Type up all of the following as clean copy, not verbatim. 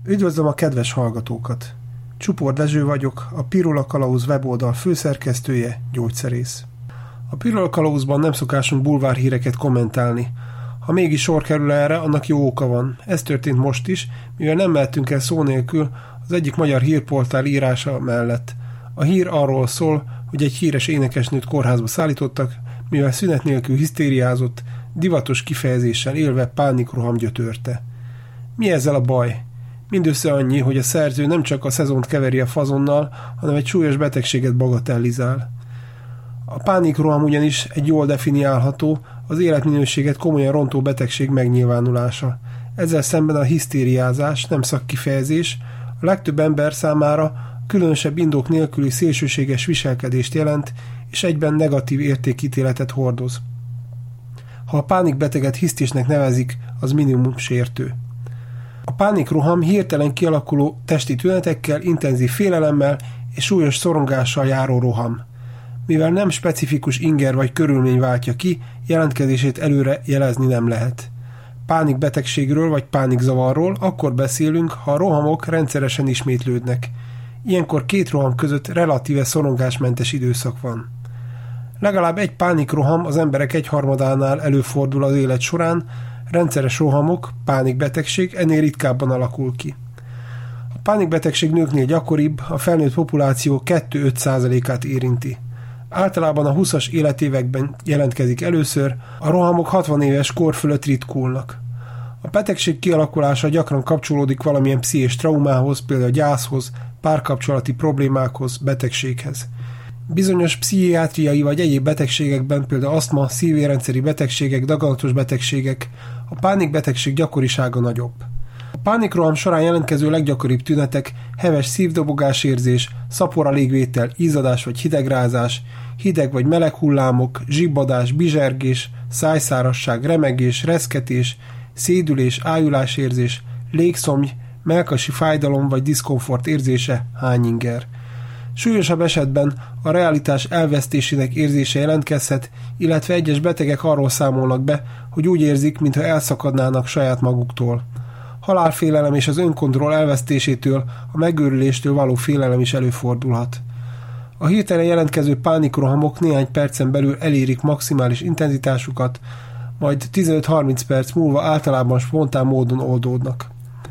Üdvözlöm a kedves hallgatókat! Csupor Dezső vagyok, a Pirula Kalauz weboldal főszerkesztője, gyógyszerész. A Pirula Kalauzban nem szokásunk bulvárhíreket kommentálni. Ha mégis sor kerül erre, annak jó oka van. Ez történt most is, mivel nem mehetünk el szó nélkül az egyik magyar hírportál írása mellett. A hír arról szól, hogy egy híres énekesnőt kórházba szállítottak, mivel szünet nélkül hisztériázott, divatos kifejezéssel élve pánikroham gyötörte. Mi ezzel a baj? Mindössze annyi, hogy a szerző nem csak a szezont keveri a fazonnal, hanem egy súlyos betegséget bagatellizál. A pánikroham ugyanis egy jól definiálható, az életminőséget komolyan rontó betegség megnyilvánulása. Ezzel szemben a hisztériázás nem szakkifejezés, a legtöbb ember számára különösebb indok nélküli szélsőséges viselkedést jelent, és egyben negatív értékítéletet hordoz. Ha a pánikbeteget hisztisnek nevezik, az minimum sértő. A pánikroham hirtelen kialakuló testi tünetekkel, intenzív félelemmel és súlyos szorongással járó roham. Mivel nem specifikus inger vagy körülmény váltja ki, jelentkezését előre jelezni nem lehet. Pánikbetegségről vagy pánikzavarról akkor beszélünk, ha a rohamok rendszeresen ismétlődnek. Ilyenkor két roham között relatíve szorongásmentes időszak van. Legalább egy pánikroham az emberek egyharmadánál előfordul az élet során, rendszeres rohamok, pánikbetegség ennél ritkábban alakul ki. A pánikbetegség nőknél gyakoribb, a felnőtt populáció 2-5%-át érinti. Általában a 20-as életévekben jelentkezik először, a rohamok 60 éves kor fölött ritkulnak. A betegség kialakulása gyakran kapcsolódik valamilyen pszichés traumához, például gyászhoz, párkapcsolati problémákhoz, betegséghez. Bizonyos pszichiátriai vagy egyéb betegségekben, például asztma, szívérendszeri betegségek, daganatos betegségek, a pánikbetegség gyakorisága nagyobb. A pánikroham során jelentkező leggyakoribb tünetek heves szívdobogásérzés, szapora légvétel, izzadás vagy hidegrázás, hideg vagy meleg hullámok, zsibbadás, bizsergés, szájszárasság, remegés, reszketés, szédülés, ájulásérzés, légszomj, mellkasi fájdalom vagy diszkomfort érzése, hányinger. Súlyosabb esetben a realitás elvesztésének érzése jelentkezhet, illetve egyes betegek arról számolnak be, hogy úgy érzik, mintha elszakadnának saját maguktól. Halálfélelem és az önkontroll elvesztésétől, a megőrüléstől való félelem is előfordulhat. A hirtelen jelentkező pánikrohamok néhány percen belül elérik maximális intenzitásukat, majd 15-30 perc múlva általában spontán módon oldódnak.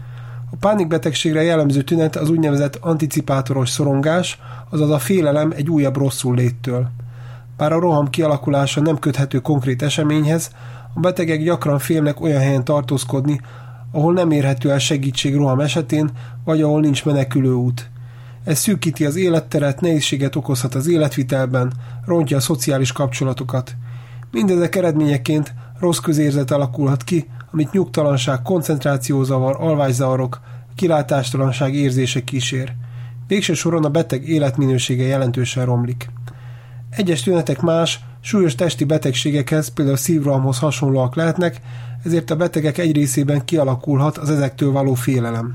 A pánikbetegségre jellemző tünet az úgynevezett anticipátoros szorongás, azaz a félelem egy újabb rosszulléttől. Bár a roham kialakulása nem köthető konkrét eseményhez, a betegek gyakran félnek olyan helyen tartózkodni, ahol nem érhető el segítség roham esetén, vagy ahol nincs menekülő út. Ez szűkíti az életteret, nehézséget okozhat az életvitelben, rontja a szociális kapcsolatokat. Mindezek eredményeként rossz közérzet alakulhat ki, amit nyugtalanság, koncentrációzavar, alvászavarok, kilátástalanság érzése kísér. Végső soron a beteg életminősége jelentősen romlik. Egyes tünetek más, súlyos testi betegségekhez, például szívrohamhoz hasonlóak lehetnek, ezért a betegek egy részében kialakulhat az ezektől való félelem.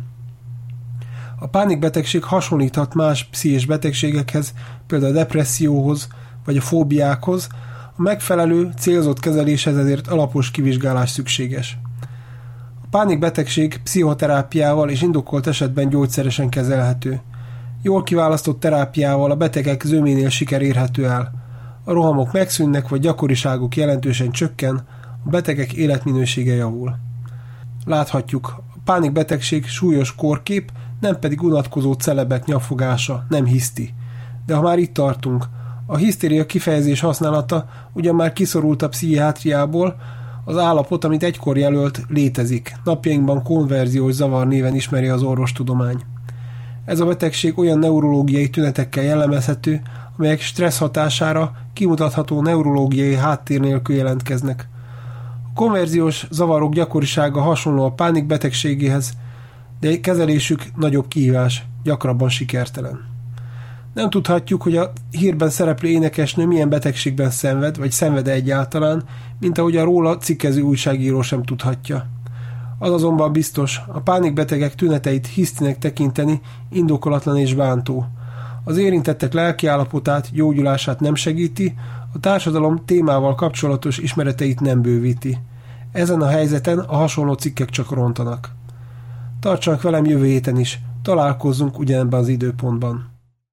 A pánikbetegség hasonlíthat más pszichés betegségekhez, például a depresszióhoz vagy a fóbiákhoz, a megfelelő, célzott kezeléshez ezért alapos kivizsgálás szükséges. A pánikbetegség pszichoterápiával és indokolt esetben gyógyszeresen kezelhető. Jól kiválasztott terápiával a betegek zöménél siker érhető el. A rohamok megszűnnek, vagy gyakoriságuk jelentősen csökken, a betegek életminősége javul. Láthatjuk, a pánikbetegség súlyos kórkép, nem pedig unatkozó celebek nyafogása, nem hiszti. De ha már itt tartunk, a hisztéria kifejezés használata ugyan már kiszorult a pszichiátriából, az állapot, amit egykor jelölt, létezik. Napjainkban konverziós zavar néven ismeri az orvostudomány. Ez a betegség olyan neurológiai tünetekkel jellemezhető, amelyek stressz hatására kimutatható neurológiai háttér nélkül jelentkeznek. A konverziós zavarok gyakorisága hasonló a pánikbetegségéhez, de kezelésük nagyobb kihívás, gyakrabban sikertelen. Nem tudhatjuk, hogy a hírben szereplő énekesnő milyen betegségben szenved, vagy szenved egyáltalán, mint ahogy a róla cikkező újságíró sem tudhatja. Az azonban biztos, a pánikbetegek tüneteit hisztinek tekinteni indokolatlan és bántó. Az érintettek lelkiállapotát, gyógyulását nem segíti, a társadalom témával kapcsolatos ismereteit nem bővíti. Ezen a helyzeten a hasonló cikkek csak rontanak. Tartsanak velem jövő héten is, találkozzunk ugyanebben az időpontban.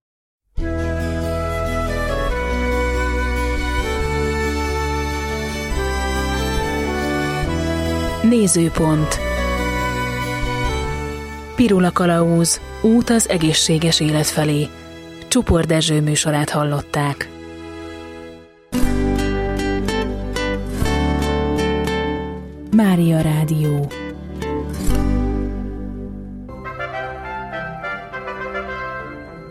Nézőpont. Pirula Kalauz, út az egészséges élet felé. Csupor Dezső műsorát hallották. Mária Rádió.